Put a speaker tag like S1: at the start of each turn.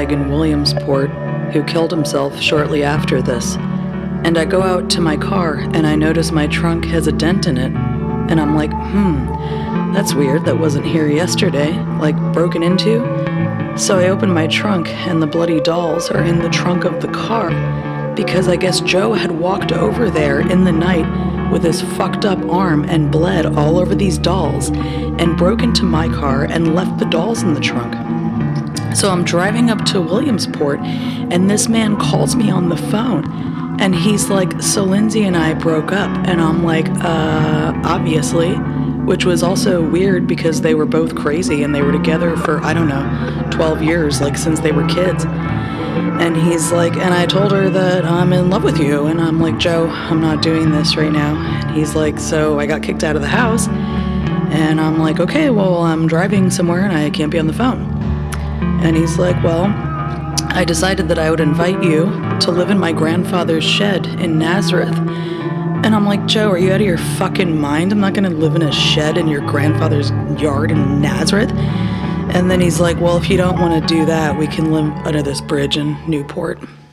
S1: douchebag in Williamsport who killed himself shortly after this. And I go out to my car and I notice my trunk has a dent in it. And I'm like, that's weird. That wasn't here yesterday. Like, broken into? So I open my trunk and the bloody dolls are in the trunk of the car because I guess Joe had walked over there in the night with his fucked up arm and bled all over these dolls and broke into my car and left the dolls in the trunk. So I'm driving up to Williamsport and this man calls me on the phone and he's like, so Lindsay and I broke up. And I'm like, obviously, which was also weird because they were both crazy and they were together for, 12 years, like since they were kids. And he's like, and I told her that I'm in love with you. And I'm like, Joe, I'm not doing this right now. And he's like, so I got kicked out of the house. And I'm like, okay, well, I'm driving somewhere and I can't be on the phone. And he's like, well, I decided that I would invite you to live in my grandfather's shed in Nazareth. And I'm like, Joe, are you out of your fucking mind? I'm not going to live in a shed in your grandfather's yard in Nazareth. And then he's like, well, if you don't want to do that, we can live under this bridge in Newport.